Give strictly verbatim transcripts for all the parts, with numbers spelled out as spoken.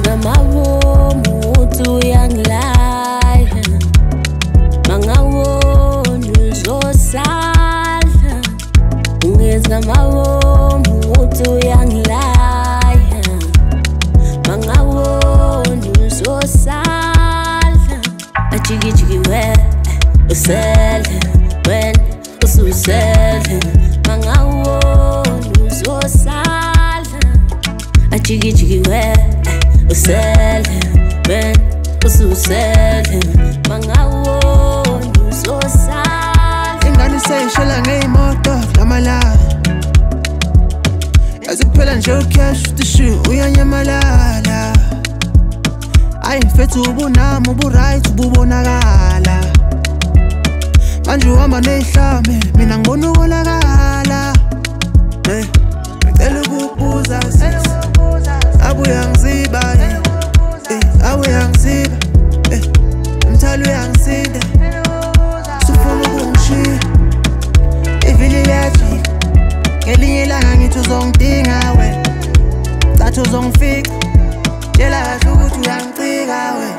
ngamabomu uthi uyangilahla mangawona uzosala ungezi ngamabomu uthi uyangilahla mangawona uzosala ajiki jiki we usele when ususele mangawona uzosala ajiki jiki we usele when ususele mangawona uzosala ingane seyishela ngeyimoto lamalala yazi kuphela nje ucash utishu uyanyamalala ayi mfethu ubunami uburight ububonakala manje uhamba neyihlame mina ngibona ukolakala eh ngicela ukubuza sis abuya ngiziba eh abuya ngiziba eh umthalo uyangisinda sifuna ukungishiya ivili yathi ngelinye ilanga ngithi uzongidinga we cathi uzongifica tshela kahle ukuthi uyangicika we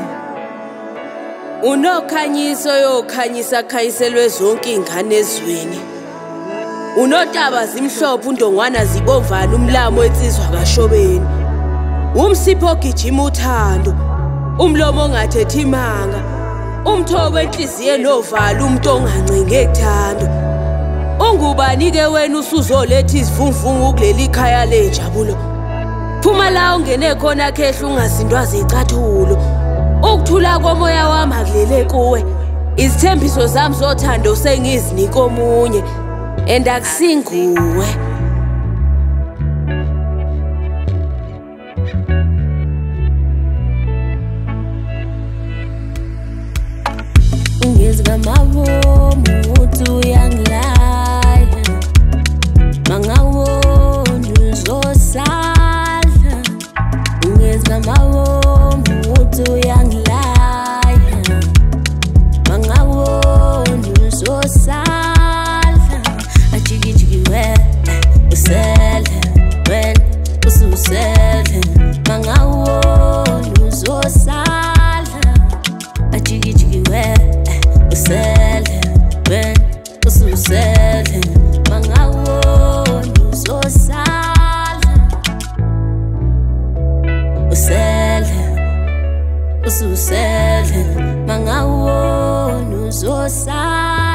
unokhanyiso yokhanyisa khayiselwe zonke ingane ezweni unotaba zimhlophe undongwana zibomvana umlamo etsizwa kashobeni umsipho ogijima uthando umlomo ongathethi imanga umthobo enhliziyo novalo umuntu ongancinge ekuthando ungubani ke wena usuzoletha izivunguvungu kuleli khaya lenjabulo phuma la ungene khona khehla ungasindwa zicathulo ukuthula komoya wami akulele kuwe izithembiso zami zothando sengizinika omunye endakusinguwe ungezi ngamabomu uthi uyangilahla mangawona uzosala ungezi ngamabomu uthi uyangilahla mangawona uzosala ajiki jiki we usele when ususele mangawona uzosala ajiki jiki we usele when ususele mangawona uzosala usele ususele mangawona uzosala